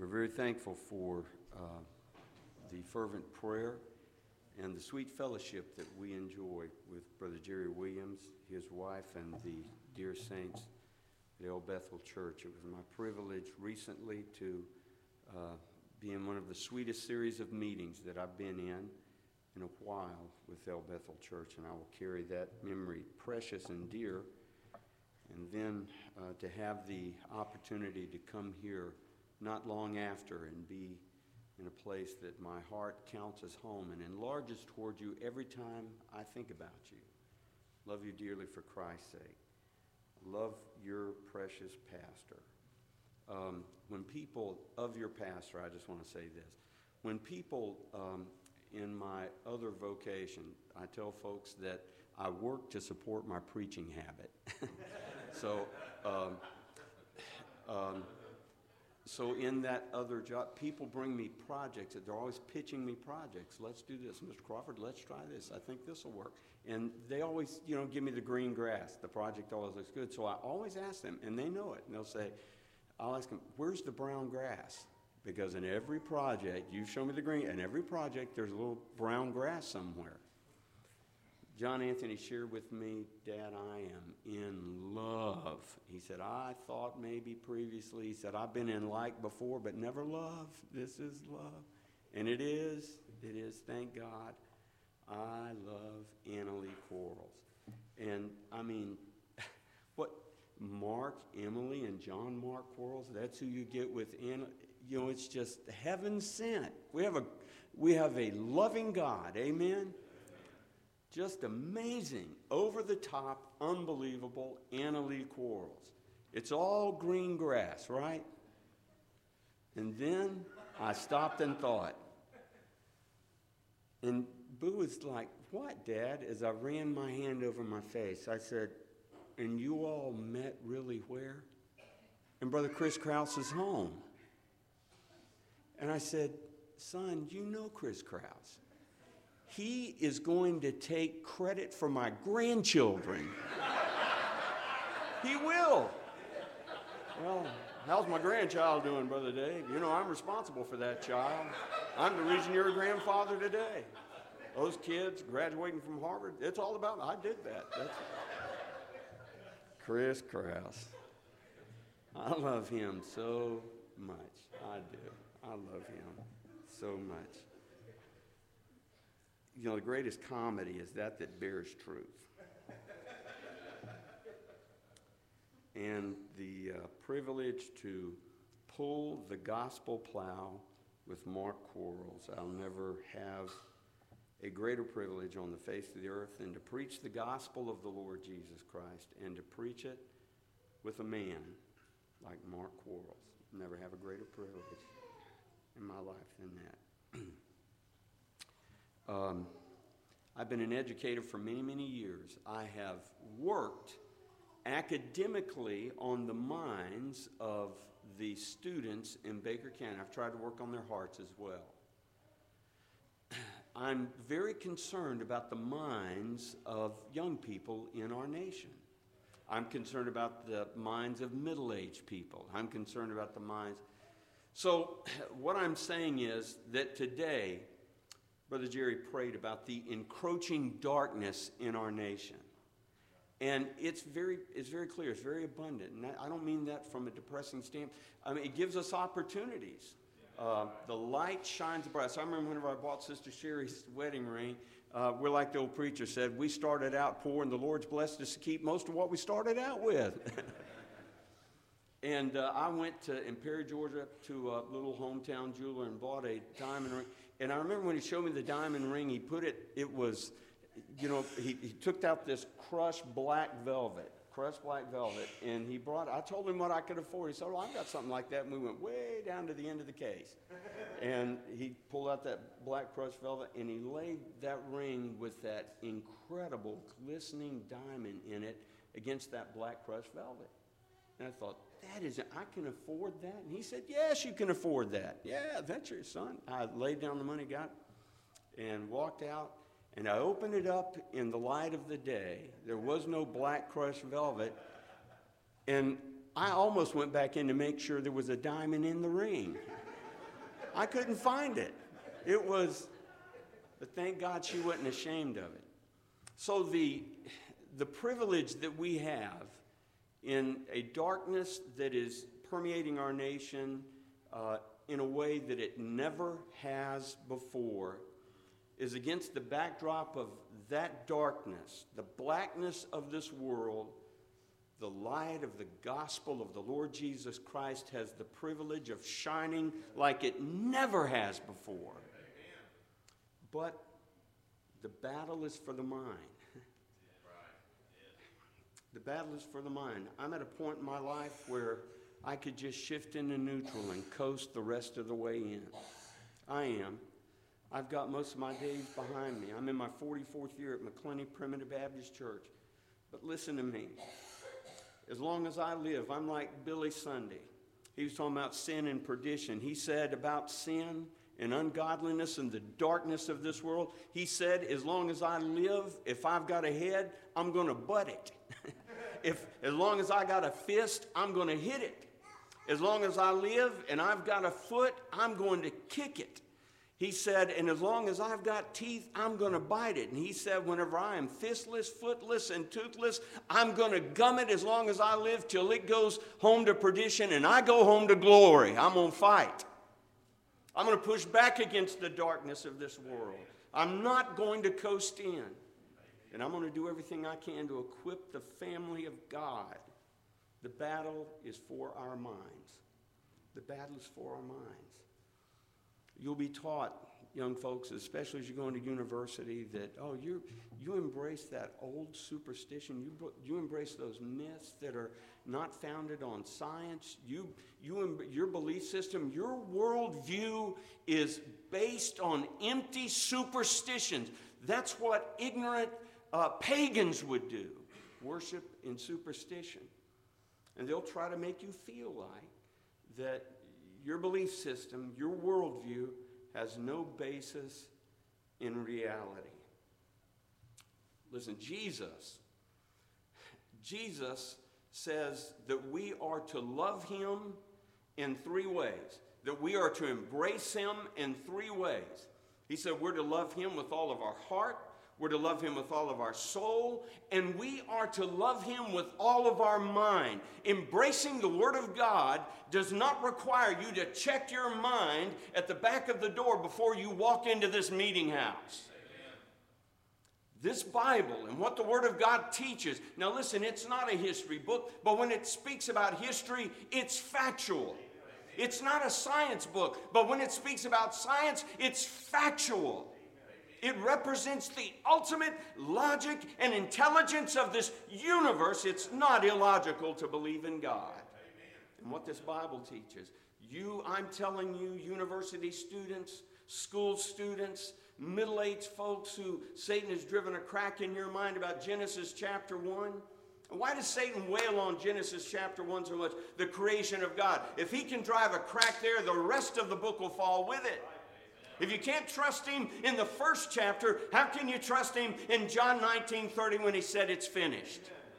We're very thankful for the fervent prayer and the sweet fellowship that we enjoy with Brother Jerry Williams, his wife, and the dear saints at El Bethel Church. It was my privilege recently to be in one of the sweetest series of meetings that I've been in a while with El Bethel Church, and I will carry that memory precious and dear. And then to have the opportunity to come here not long after and be in a place that my heart counts as home and enlarges toward you every time I think about you. Love you dearly for Christ's sake. Love your precious pastor. When people of your pastor, I just want to say this. When people in my other vocation, I tell folks that I work to support my preaching habit. So in that other job, people bring me projects. They're always pitching me projects. Let's do this. Mr. Crawford, let's try this. I think this will work. And they always, give me the green grass. The project always looks good. So I always ask them, and they know it. And they'll say, I'll ask them, where's the brown grass? Because in every project, you show me the green, in every project, there's a little brown grass somewhere. John Anthony shared with me, Dad, I am in love. He said, I thought maybe previously, he said, I've been in like before, but never love. This is love. And it is, thank God. I love Annalie Quarles. And I mean, what, Mark, Emily, and John Mark Quarles, that's who you get with Anna. It's just heaven sent. We have a loving God, amen? Just amazing, over-the-top, unbelievable Annalie Quarles. It's all green grass, right? And then I stopped and thought. And Boo was like, what, Dad? As I ran my hand over my face, I said, and you all met really where? In Brother Chris Krause's home. And I said, son, you know Chris Krause. He is going to take credit for my grandchildren. He will. Well, how's my grandchild doing, Brother Dave? I'm responsible for that child. I'm the reason you're a grandfather today. Those kids graduating from Harvard, it's all about, I did that. That's Chris Krause. I love him so much. I do. I love him so much. The greatest comedy is that bears truth. And the privilege to pull the gospel plow with Mark Quarles. I'll never have a greater privilege on the face of the earth than to preach the gospel of the Lord Jesus Christ and to preach it with a man like Mark Quarles. Never have a greater privilege in my life than that. I've been an educator for many, many years. I have worked academically on the minds of the students in Baker County. I've tried to work on their hearts as well. I'm very concerned about the minds of young people in our nation. I'm concerned about the minds of middle-aged people. I'm concerned about the minds. So what I'm saying is that today, Brother Jerry prayed about the encroaching darkness in our nation. And it's very clear, it's very abundant. And I don't mean that from a depressing standpoint. I mean, it gives us opportunities. The light shines bright. So I remember whenever I bought Sister Sherry's wedding ring, we're like the old preacher said, we started out poor and the Lord's blessed us to keep most of what we started out with. And I went in Perry, Georgia, to a little hometown jeweler and bought a diamond ring. And I remember when he showed me the diamond ring, he put it was, he took out this crushed black velvet, and I told him what I could afford. He said, well, I've got something like that. And we went way down to the end of the case. And he pulled out that black crushed velvet, and he laid that ring with that incredible glistening diamond in it against that black crushed velvet. And I thought, I can afford that? And he said, yes, you can afford that. Yeah, that's your son. I laid down the money, and walked out, and I opened it up in the light of the day. There was no black crushed velvet, and I almost went back in to make sure there was a diamond in the ring. I couldn't find it. It was, but thank God she wasn't ashamed of it. So the privilege that we have in a darkness that is permeating our nation in a way that it never has before is against the backdrop of that darkness, the blackness of this world. The light of the gospel of the Lord Jesus Christ has the privilege of shining like it never has before. But the battle is for the mind. The battle is for the mind. I'm at a point in my life where I could just shift into neutral and coast the rest of the way in. I am. I've got most of my days behind me. I'm in my 44th year at McClenny Primitive Baptist Church. But listen to me. As long as I live, I'm like Billy Sunday. He was talking about sin and perdition. He said about sin and ungodliness and the darkness of this world, he said, as long as I live, if I've got a head, I'm going to butt it. As long as I got a fist, I'm going to hit it. As long as I live and I've got a foot, I'm going to kick it. He said, and as long as I've got teeth, I'm going to bite it. And he said, whenever I am fistless, footless, and toothless, I'm going to gum it as long as I live till it goes home to perdition and I go home to glory. I'm going to fight. I'm going to push back against the darkness of this world. I'm not going to coast in. And I'm going to do everything I can to equip the family of God. The battle is for our minds. The battle is for our minds. You'll be taught, young folks, especially as you go into university, that, oh, you embrace that old superstition. You embrace those myths that are not founded on science. Your belief system, your worldview is based on empty superstitions. That's what ignorant pagans would do, worship in superstition. And they'll try to make you feel like that your belief system, your worldview, has no basis in reality. Listen, Jesus says that we are to love him in three ways, that we are to embrace him in three ways. He said we're to love him with all of our heart, we're to love him with all of our soul, and we are to love him with all of our mind. Embracing the Word of God does not require you to check your mind at the back of the door before you walk into this meeting house. Amen. This Bible and what the Word of God teaches, now listen, it's not a history book, but when it speaks about history, it's factual. It's not a science book, but when it speaks about science, it's factual. It represents the ultimate logic and intelligence of this universe. It's not illogical to believe in God. And what this Bible teaches. I'm telling you, university students, school students, middle-aged folks who Satan has driven a crack in your mind about Genesis chapter 1. Why does Satan wail on Genesis chapter 1 so much? The creation of God. If he can drive a crack there, the rest of the book will fall with it. If you can't trust him in the first chapter, how can you trust him in John 19:30 when he said it's finished?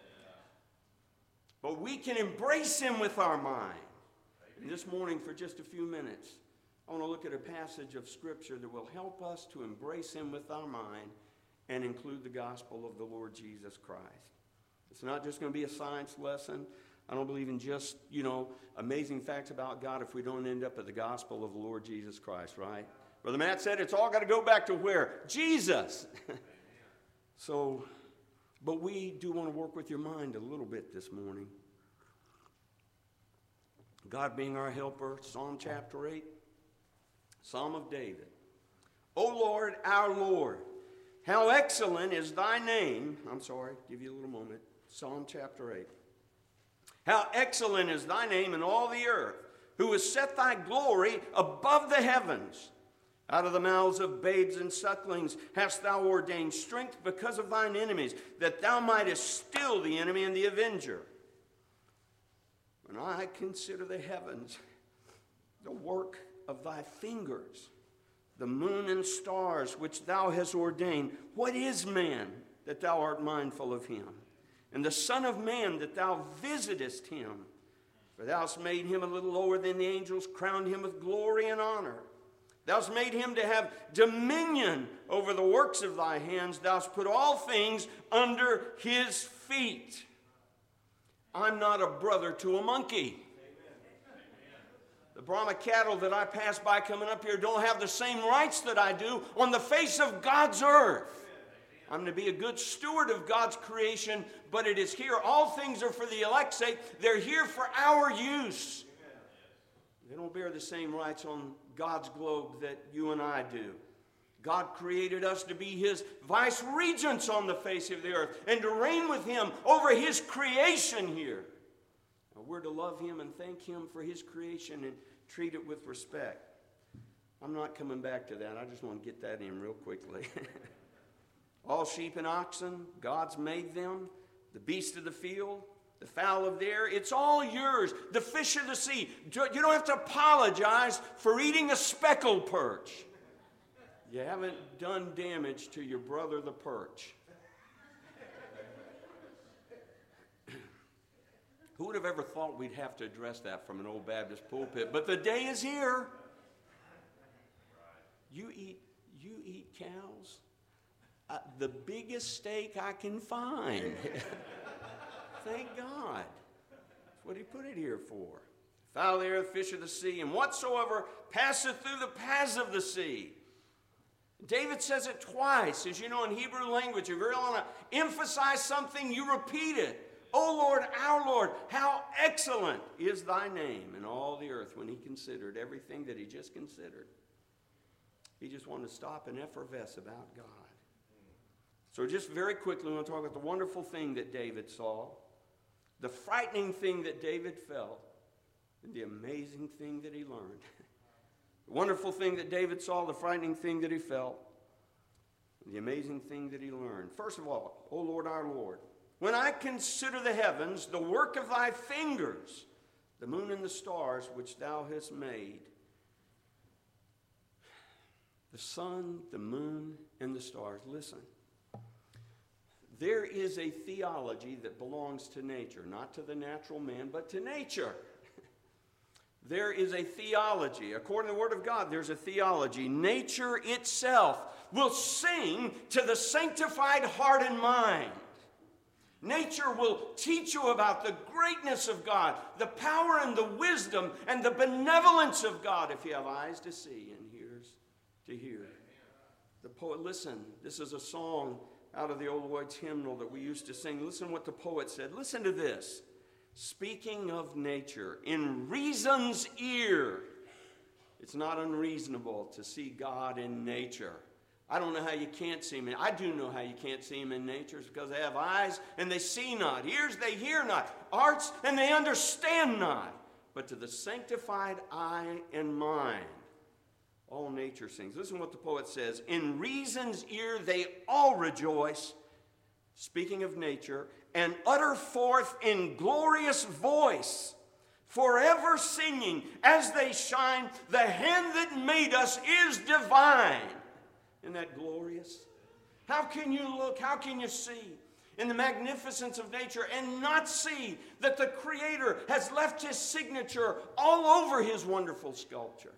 But we can embrace him with our mind. And this morning, for just a few minutes, I want to look at a passage of Scripture that will help us to embrace him with our mind and include the gospel of the Lord Jesus Christ. It's not just going to be a science lesson. I don't believe in just, amazing facts about God if we don't end up at the gospel of the Lord Jesus Christ, right? Brother Matt said it's all got to go back to where? Jesus. But we do want to work with your mind a little bit this morning. God being our helper, Psalm chapter 8, Psalm of David. O Lord, our Lord, how excellent is thy name. Give you a little moment. Psalm chapter 8. How excellent is thy name in all the earth, who has set thy glory above the heavens. Out of the mouths of babes and sucklings hast thou ordained strength because of thine enemies, that thou mightest still the enemy and the avenger. When I consider the heavens, the work of thy fingers, the moon and stars which thou hast ordained, what is man that thou art mindful of him? And the Son of Man that thou visitest him? For thou hast made him a little lower than the angels, crowned him with glory and honor. Thou hast made him to have dominion over the works of thy hands. Thou hast put all things under his feet. I'm not a brother to a monkey. The Brahma cattle that I pass by coming up here don't have the same rights that I do on the face of God's earth. I'm to be a good steward of God's creation, but it is here. All things are for the elect's sake. They're here for our use. They don't bear the same rights on God's globe that you and I do. God created us to be his vice regents on the face of the earth and to reign with him over his creation here. Now, we're to love him and thank him for his creation and treat it with respect. I'm not coming back to that. I just want to get that in real quickly. All sheep and oxen, God's made them. The beast of the field, the fowl of the air, it's all yours. The fish of the sea. You don't have to apologize for eating a speckled perch. You haven't done damage to your brother the perch. Who would have ever thought we'd have to address that from an old Baptist pulpit? But the day is here. You eat cows? The biggest steak I can find. Thank God. That's what he put it here for. Fowl of the air, fish of the sea, and whatsoever passeth through the paths of the sea. David says it twice. As you know, in Hebrew language, if you really want to emphasize something, you repeat it. O Lord, our Lord, how excellent is thy name in all the earth. When he considered everything that he just considered, he just wanted to stop and effervesce about God. So just very quickly, we want to talk about the wonderful thing that David saw, the frightening thing that David felt, and the amazing thing that he learned. The wonderful thing that David saw, the frightening thing that he felt, and the amazing thing that he learned. First of all, O Lord, our Lord, when I consider the heavens, the work of thy fingers, the moon and the stars which thou hast made, the sun, the moon, and the stars. Listen, there is a theology that belongs to nature, not to the natural man, but to nature. There is a theology. According to the Word of God, there's a theology. Nature itself will sing to the sanctified heart and mind. Nature will teach you about the greatness of God, the power and the wisdom and the benevolence of God, if you have eyes to see and ears to hear. The poet, listen, this is a song out of the old Lloyd's hymnal that we used to sing. Listen what the poet said. Listen to this. Speaking of nature, in reason's ear, it's not unreasonable to see God in nature. I don't know how you can't see him. I do know how you can't see him in nature. It's because they have eyes and they see not, ears they hear not, hearts and they understand not. But to the sanctified eye and mind, all nature sings. Listen what the poet says. In reason's ear they all rejoice, speaking of nature, and utter forth in glorious voice, forever singing as they shine, the hand that made us is divine. Isn't that glorious? How can you look, how can you see in the magnificence of nature and not see that the Creator has left his signature all over his wonderful sculpture?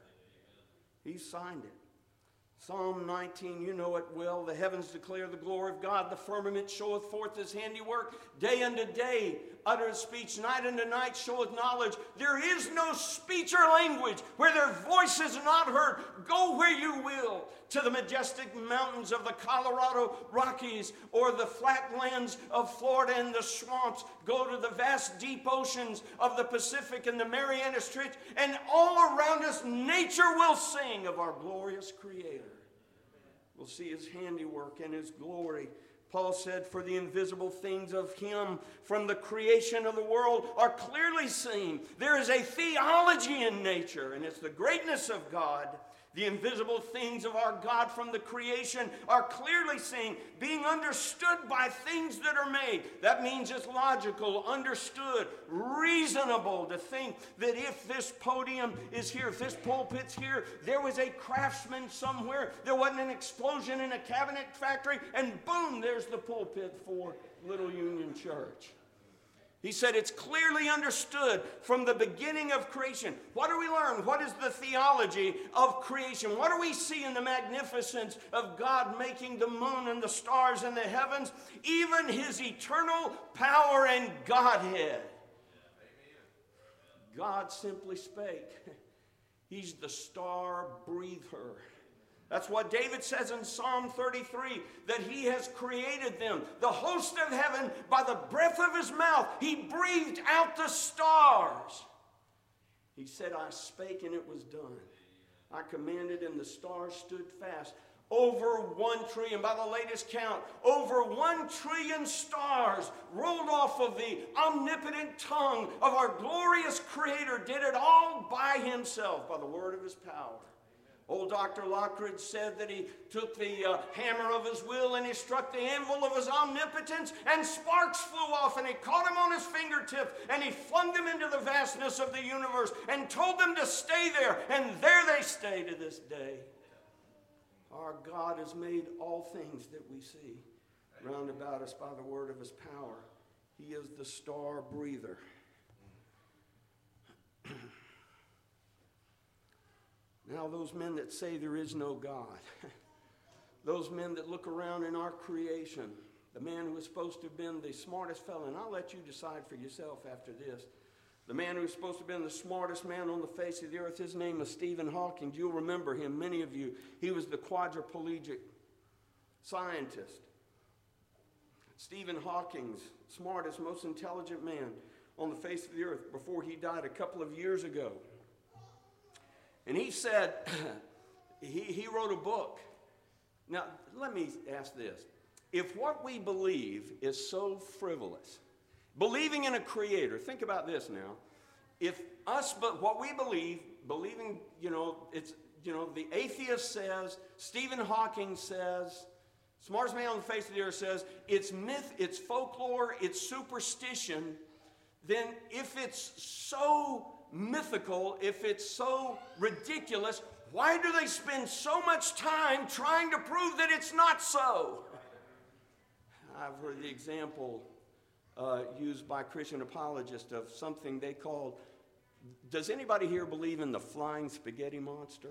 He signed it. Psalm 19, you know it well. The heavens declare the glory of God. The firmament showeth forth his handiwork. Day unto day uttereth speech. Night unto night showeth knowledge. There is no speech or language where their voice is not heard. Go where you will, to the majestic mountains of the Colorado Rockies or the flatlands of Florida and the swamps. Go to the vast deep oceans of the Pacific and the Marianas Trench, and all around us nature will sing of our glorious Creator. We'll see his handiwork and his glory. Paul said, for the invisible things of him from the creation of the world are clearly seen. There is a theology in nature, and it's the greatness of God. The invisible things of our God from the creation are clearly seen, being understood by things that are made. That means it's logical, understood, reasonable to think that if this podium is here, if this pulpit's here, there was a craftsman somewhere, there wasn't an explosion in a cabinet factory, and boom, there's the pulpit for Little Union Church. He said it's clearly understood from the beginning of creation. What do we learn? What is the theology of creation? What do we see in the magnificence of God making the moon and the stars in the heavens? Even his eternal power and Godhead. God simply spake. He's the star breather. That's what David says in Psalm 33, that he has created them, the host of heaven, by the breath of his mouth. He breathed out the stars. He said, I spake and it was done. I commanded and the stars stood fast. Over 1 trillion, by the latest count, over 1 trillion stars rolled off of the omnipotent tongue of our glorious Creator, did it all by himself, by the word of his power. Old Dr. Lockridge said that he took the hammer of his will and he struck the anvil of his omnipotence, and sparks flew off, and he caught him on his fingertips, and he flung them into the vastness of the universe and told them to stay there, and there they stay to this day. Our God has made all things that we see round about us by the word of his power. He is the star breather. Now, those men that say there is no God, those men that look around in our creation, the man who was supposed to have been the smartest fellow, and I'll let you decide for yourself after this, the man who was supposed to have been the smartest man on the face of the earth, his name was Stephen Hawking. You'll remember him, many of you. He was the quadriplegic scientist. Stephen Hawking's smartest, most intelligent man on the face of the earth before he died a couple of years ago. And he said, he wrote a book. Now, let me ask this. If what we believe is so frivolous, believing in a creator, think about this now. If us, but what we believe, believing, the atheist says, Stephen Hawking says, smartest man on the face of the earth says, it's myth, it's folklore, it's superstition, then if it's so mythical, if it's so ridiculous, why do they spend so much time trying to prove that it's not so? I've heard the example used by Christian apologists of something they called, does anybody here believe in the flying spaghetti monster?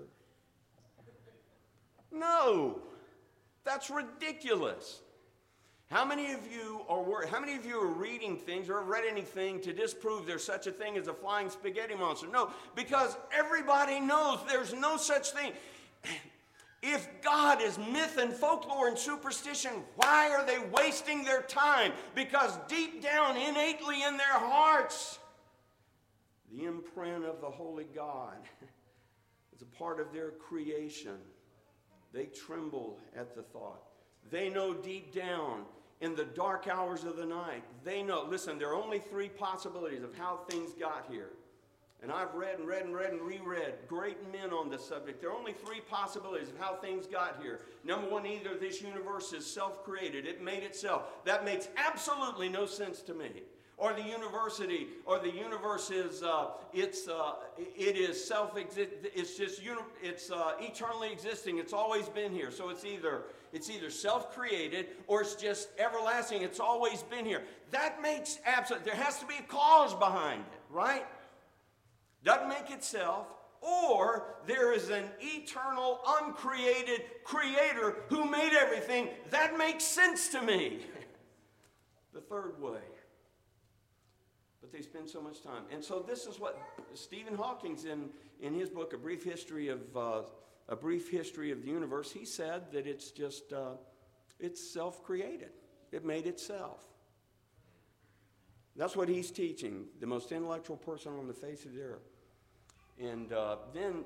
No, that's ridiculous. How many of you are reading things or have read anything to disprove there's such a thing as a flying spaghetti monster? No, because everybody knows there's no such thing. If God is myth and folklore and superstition, why are they wasting their time? Because deep down, innately in their hearts, the imprint of the Holy God is a part of their creation. They tremble at the thought. They know deep down in the dark hours of the night, they know, listen, there are only 3 possibilities of how things got here. And I've read and reread great men on this subject. There are only 3 possibilities of how things got here. Number 1, either this universe is self-created. It made itself. That makes absolutely no sense to me. Or the universe is it is self-existent. It's eternally existing. It's always been here. So it's either self-created or it's just everlasting. It's always been here. That makes there has to be a cause behind it, right? Doesn't make itself, or there is an eternal, uncreated creator who made everything. That makes sense to me. The third way. But they spend so much time. And so this is what Stephen Hawking's in his book, A Brief History of the Universe, he said that it's just, it's self-created. It made itself. That's what he's teaching, the most intellectual person on the face of the earth. And then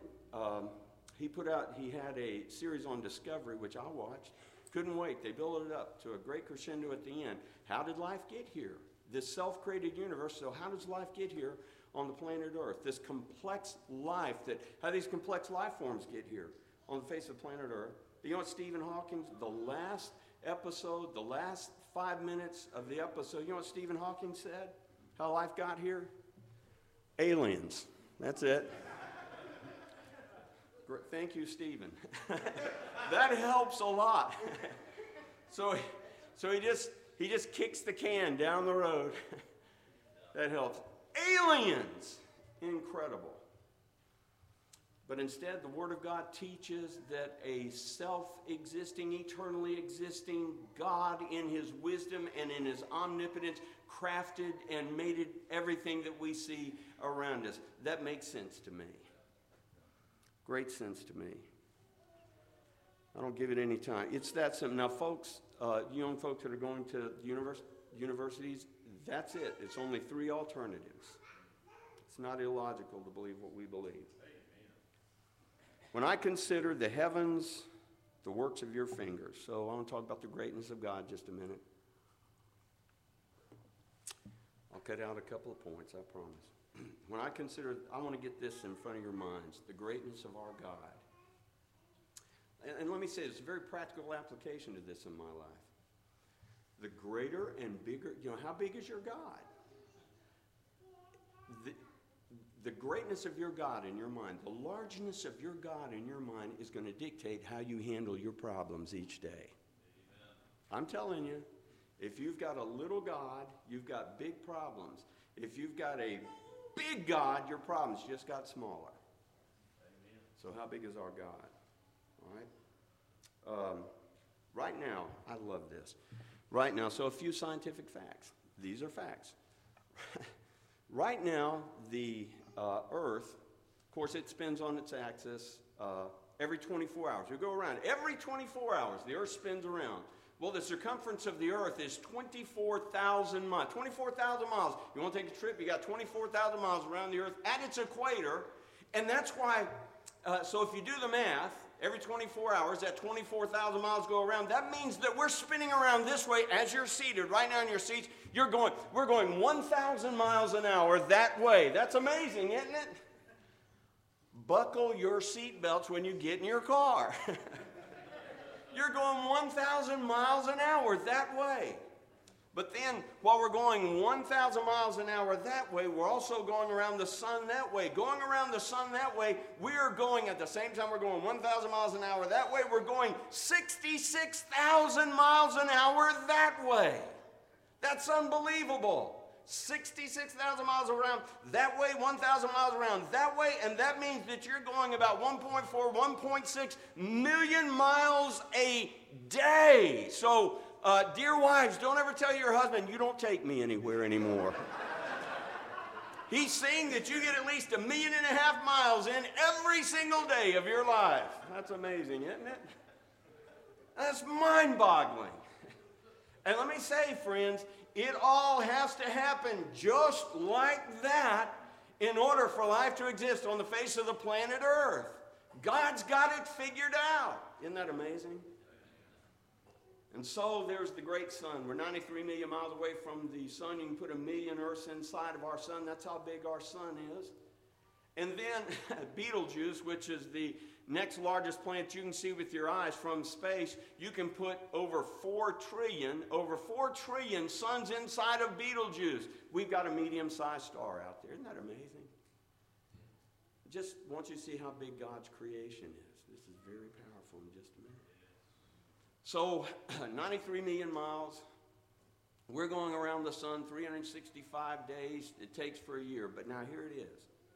he had a series on Discovery, which I watched. Couldn't wait. They built it up to a great crescendo at the end. How did life get here? This self-created universe, so how does life get here on the planet Earth? This complex life, how these complex life forms get here on the face of planet Earth. You know what Stephen Hawking, the last episode, the last 5 minutes of the episode, you know what Stephen Hawking said? How life got here? Aliens. That's it. Thank you, Stephen. That helps a lot. So he just kicks the can down the road. That helps. Aliens. Incredible. But instead, the Word of God teaches that a self-existing, eternally existing God in His wisdom and in His omnipotence crafted and made it everything that we see around us. That makes sense to me. Great sense to me. I don't give it any time. It's that simple. Now, folks, young folks that are going to universities, that's it. It's only 3 alternatives. It's not illogical to believe what we believe. When I consider the heavens, the works of your fingers. So I want to talk about the greatness of God just a minute. I'll cut out a couple of points, I promise. When I consider, I want to get this in front of your minds, the greatness of our God. And let me say, there's a very practical application to this in my life. The greater and bigger, how big is your God? The greatness of your God in your mind, the largeness of your God in your mind is going to dictate how you handle your problems each day. Amen. I'm telling you, if you've got a little God, you've got big problems. If you've got a big God, your problems just got smaller. Amen. So how big is our God? All right? Right now, I love this. Right now, so a few scientific facts. These are facts. Right now, the Earth, of course, it spins on its axis every 24 hours. We go around. Every 24 hours, the Earth spins around. Well, the circumference of the Earth is 24,000 miles. 24,000 miles. You want to take a trip? You got 24,000 miles around the Earth at its equator. And that's why, so if you do the math, every 24 hours, that 24,000 miles go around. That means that we're spinning around this way as you're seated right now in your seats. We're going 1,000 miles an hour that way. That's amazing, isn't it? Buckle your seatbelts when you get in your car. You're going 1,000 miles an hour that way. But then, while we're going 1,000 miles an hour that way, we're also going around the sun that way. Going around the sun that way, we are going, at the same time we're going 1,000 miles an hour that way, we're going 66,000 miles an hour that way. That's unbelievable. 66,000 miles around that way, 1,000 miles around that way, and that means that you're going about 1.4, 1.6 million miles a day. So, dear wives, don't ever tell your husband, you don't take me anywhere anymore. He's saying that you get at least 1.5 million miles in every single day of your life. That's amazing, isn't it? That's mind-boggling. And let me say, friends, it all has to happen just like that in order for life to exist on the face of the planet Earth. God's got it figured out. Isn't that amazing? And so there's the great sun. We're 93 million miles away from the sun. You can put 1 million Earths inside of our sun. That's how big our sun is. And then Betelgeuse, which is the next largest planet you can see with your eyes from space, you can put over 4 trillion suns inside of Betelgeuse. We've got a medium-sized star out there. Isn't that amazing? Just want you to see how big God's creation is. This is very powerful in just a minute. So, 93 million miles. We're going around the sun 365 days. It takes for a year, but now here it is.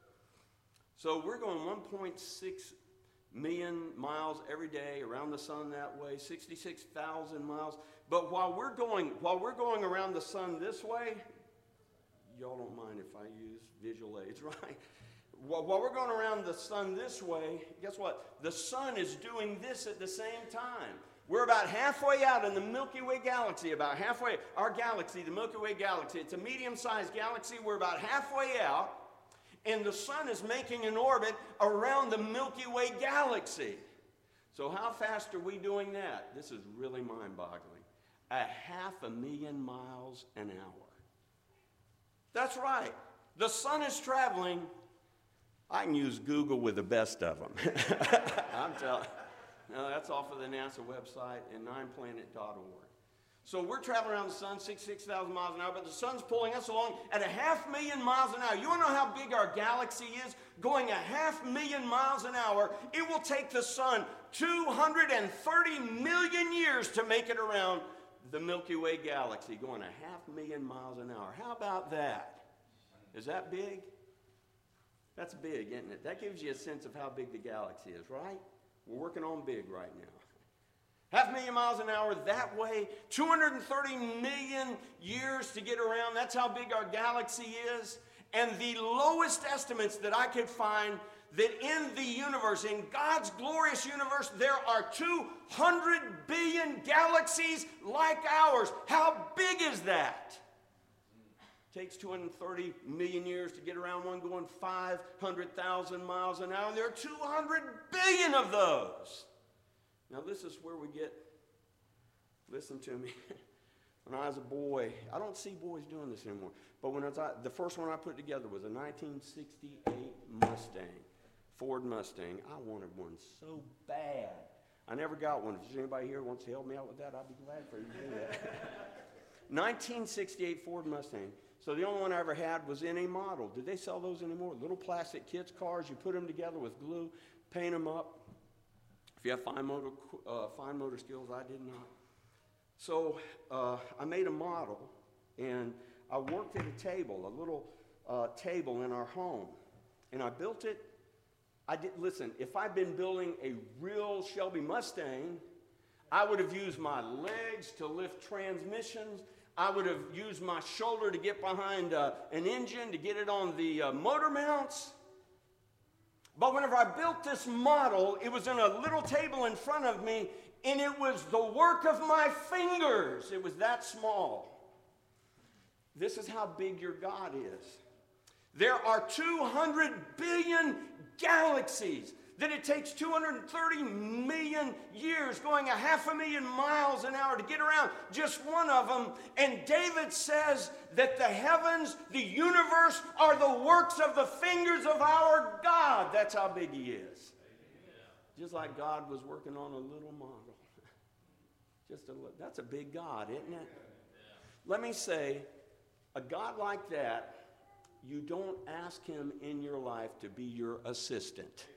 So we're going 1.6 million miles every day around the sun that way, 66,000 miles. But while we're going around the sun this way, y'all don't mind if I use visual aids, right? While we're going around the sun this way, guess what? The sun is doing this at the same time. We're about halfway out in the Milky Way galaxy, about halfway. Our galaxy, the Milky Way galaxy, it's a medium-sized galaxy. We're about halfway out, and the sun is making an orbit around the Milky Way galaxy. So how fast are we doing that? This is really mind-boggling. 500,000 miles an hour. That's right. The sun is traveling. I can use Google with the best of them. I'm telling you. No, that's off of the NASA website and nineplanet.org. So we're traveling around the sun 66,000 miles an hour, but the sun's pulling us along at 500,000 miles an hour. You want to know how big our galaxy is? Going 500,000 miles an hour, it will take the sun 230 million years to make it around the Milky Way galaxy, going 500,000 miles an hour. How about that? Is that big? That's big, isn't it? That gives you a sense of how big the galaxy is, right? We're working on big right now. 500,000 miles an hour that way, 230 million years to get around. That's how big our galaxy is. And the lowest estimates that I could find that in the universe, in God's glorious universe, there are 200 billion galaxies like ours. How big is that? It takes 230 million years to get around one going 500,000 miles an hour. There are 200 billion of those. Now this is where we get, listen to me, when I was a boy, I don't see boys doing this anymore, but when the first one I put together was a 1968 Mustang, Ford Mustang. I wanted one so bad. I never got one. If there's anybody here who wants to help me out with that, I'd be glad for you to do that. 1968 Ford Mustang. So the only one I ever had was in a model. Did they sell those anymore? Little plastic kids' cars. You put them together with glue, paint them up. If you have fine motor skills, I did not. So I made a model, and I worked at a table, a little table in our home, and I built it. Listen, if I'd been building a real Shelby Mustang, I would have used my legs to lift transmissions. I would have used my shoulder to get behind an engine, to get it on the motor mounts. But whenever I built this model, it was in a little table in front of me, and it was the work of my fingers. It was that small. This is how big your God is. There are 200 billion galaxies that it takes 230 million years going 500,000 miles an hour to get around just one of them. And David says that the heavens, the universe, are the works of the fingers of our God. That's how big he is. Just like God was working on a little model. That's a big God, isn't it? Let me say, a God like that, you don't ask him in your life to be your assistant.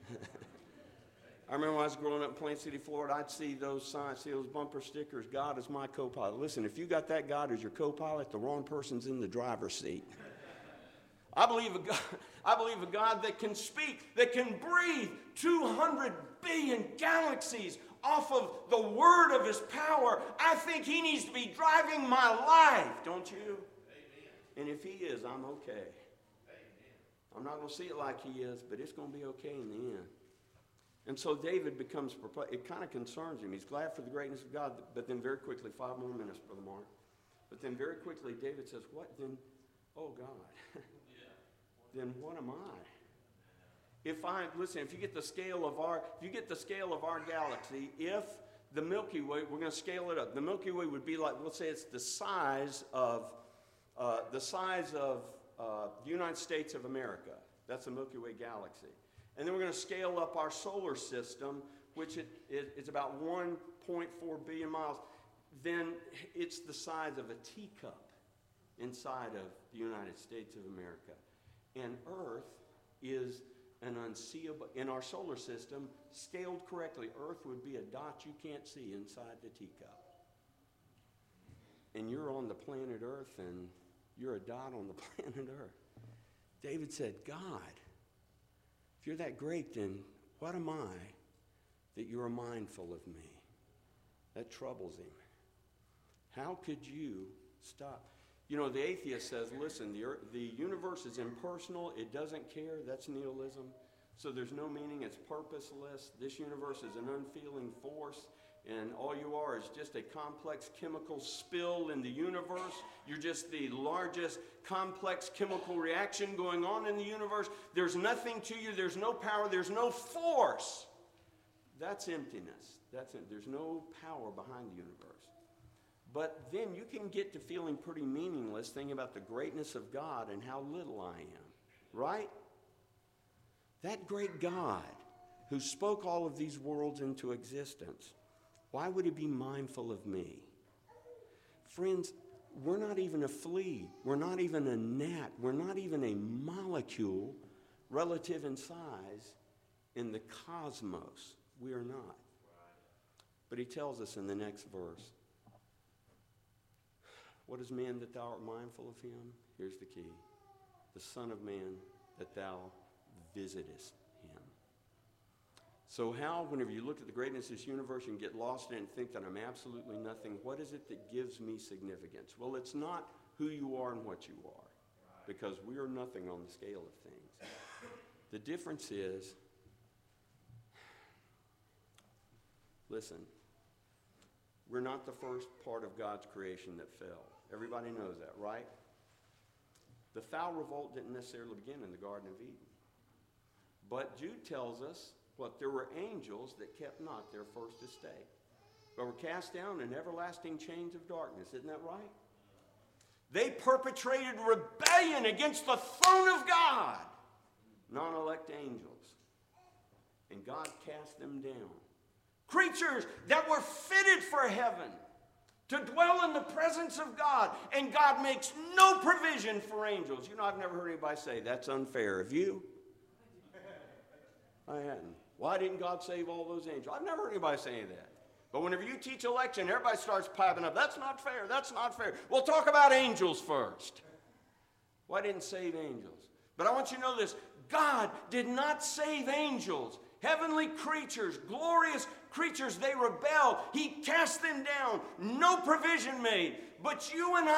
I remember when I was growing up in Plain City, Florida, I'd see those signs, see those bumper stickers, God is my co-pilot. Listen, if you got that God as your co-pilot, the wrong person's in the driver's seat. I believe a God that can speak, that can breathe 200 billion galaxies off of the word of his power. I think he needs to be driving my life, don't you? Amen. And if he is, I'm okay. Amen. I'm not going to see it like he is, but it's going to be okay in the end. And so David becomes perplexed. It kind of concerns him. He's glad for the greatness of God, but then very quickly, 5 more minutes, Brother Mark. But then very quickly, David says, what then? Oh, God. Then what am I? If you get the scale of our galaxy, if the Milky Way, we're going to scale it up. The Milky Way would be like, let's say it's the size of the United States of America. That's the Milky Way galaxy. And then we're going to scale up our solar system, which it's about 1.4 billion miles. Then it's the size of a teacup inside of the United States of America. And Earth is an unseeable, in our solar system, scaled correctly, Earth would be a dot you can't see inside the teacup. And you're on the planet Earth, and you're a dot on the planet Earth. David said, God, if you're that great, then what am I that you are mindful of me? That troubles him. How could you stop? You know, the atheist says, listen, the universe is impersonal. It doesn't care. That's nihilism. So there's no meaning. It's purposeless. This universe is an unfeeling force. And all you are is just a complex chemical spill in the universe. You're just the largest complex chemical reaction going on in the universe. There's nothing to you. There's no power. There's no force. That's emptiness. There's no power behind the universe. But then you can get to feeling pretty meaningless thinking about the greatness of God and how little I am. Right? That great God who spoke all of these worlds into existence, why would he be mindful of me? Friends, we're not even a flea. We're not even a gnat. We're not even a molecule relative in size in the cosmos. We are not. But he tells us in the next verse, what is man that thou art mindful of him? Here's the key. the Son of Man, that thou visitest him. So how, whenever you look at the greatness of this universe and get lost in it and think that I'm absolutely nothing, what is it that gives me significance? Well, it's not who you are and what you are, because we are nothing on the scale of things. The difference is, listen, we're not the first part of God's creation that fell. Everybody knows that, right? The foul revolt didn't necessarily begin in the Garden of Eden. But Jude tells us, what, there were angels that kept not their first estate, but were cast down in everlasting chains of darkness. Isn't that right? They perpetrated rebellion against the throne of God, non-elect angels. And God cast them down. Creatures that were fitted for heaven, to dwell in the presence of God, and God makes no provision for angels. You know, I've never heard anybody say, that's unfair. Have you? I hadn't. Why didn't God save all those angels? I've never heard anybody say that. But whenever you teach election, everybody starts piping up, that's not fair, that's not fair. We'll talk about angels first. Why didn't save angels? But I want you to know this, God did not save angels. Heavenly creatures, glorious creatures, they rebelled. He cast them down. No provision made. But you and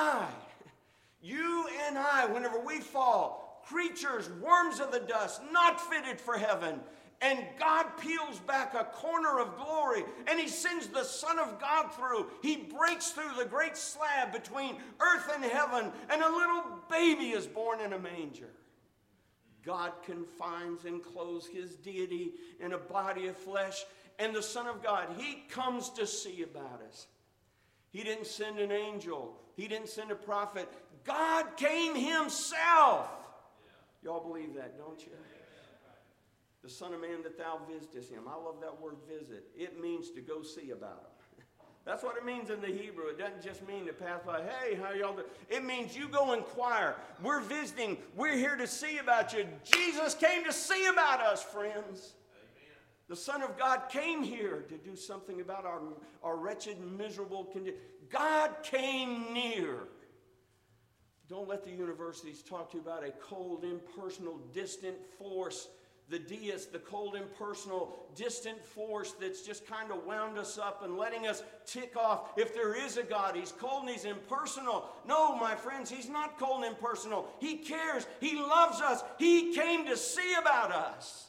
I, whenever we fall, creatures, worms of the dust, not fitted for heaven, and God peels back a corner of glory, and he sends the Son of God through. He breaks through the great slab between earth and heaven, and a little baby is born in a manger. God confines and clothes his deity in a body of flesh, and the Son of God, he comes to see about us. He didn't send an angel. He didn't send a prophet. God came himself. Y'all believe that, don't you? The Son of Man that thou visitest him. I love that word visit. It means to go see about him. That's what it means in the Hebrew. It doesn't just mean to pass by, hey, how y'all doing? It means you go inquire. We're visiting. We're here to see about you. Jesus came to see about us, friends. Amen. The Son of God came here to do something about our wretched, miserable condition. God came near. Don't let the universities talk to you about a cold, impersonal, distant force. The deist, the cold, impersonal, distant force that's just kind of wound us up and letting us tick off. If there is a God, he's cold and he's impersonal. No, my friends, he's not cold and impersonal. He cares. He loves us. He came to see about us.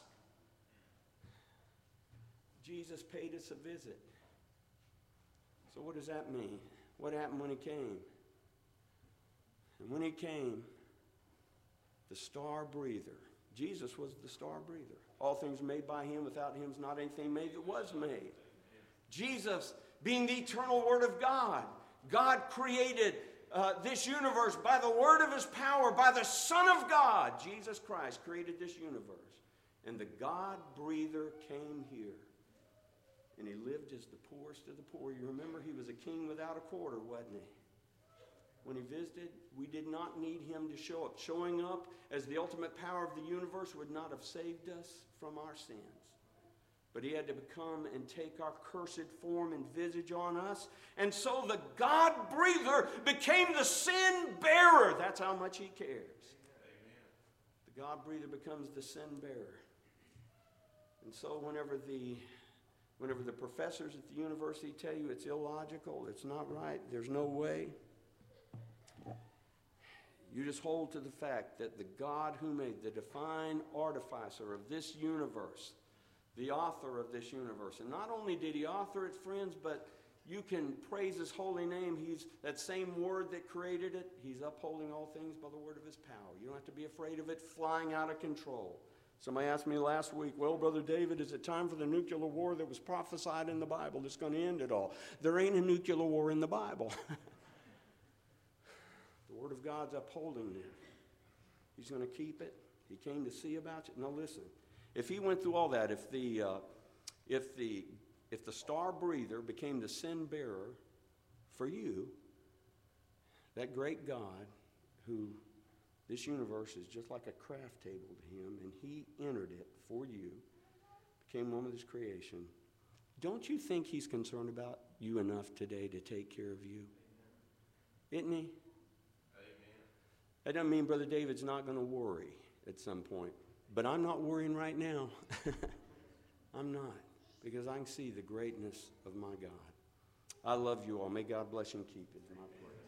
Jesus paid us a visit. So what does that mean? What happened when he came? And when he came, the star breather. Jesus was the star breather. All things made by him. Without him is not anything made that was made. Jesus being the eternal Word of God. God created this universe by the word of his power, by the Son of God. Jesus Christ created this universe. And the God breather came here. And he lived as the poorest of the poor. You remember he was a king without a quarter, wasn't he? When he visited, we did not need him to show up. Showing up as the ultimate power of the universe would not have saved us from our sins. But he had to come and take our cursed form and visage on us. And so the God-breather became the sin-bearer. That's how much he cares. Amen. The God-breather becomes the sin-bearer. And so whenever the professors at the university tell you it's illogical, it's not right, there's no way, you just hold to the fact that the God who made, the divine artificer of this universe, the author of this universe, and not only did he author it, friends, but you can praise his holy name. He's that same word that created it. He's upholding all things by the word of his power. You don't have to be afraid of it flying out of control. Somebody asked me last week, well, Brother David, is it time for the nuclear war that was prophesied in the Bible that's going to end it all? There ain't a nuclear war in the Bible. The Word of God's upholding it. He's going to keep it. He came to see about it. Now listen, if he went through all that, if the star breather became the sin bearer for you, that great God who this universe is just like a craft table to him, and he entered it for you, became one with his creation, don't you think he's concerned about you enough today to take care of you? Isn't he? That doesn't mean Brother David's not going to worry at some point. But I'm not worrying right now. I'm not, because I can see the greatness of my God. I love you all. May God bless you and keep you. It's my prayer.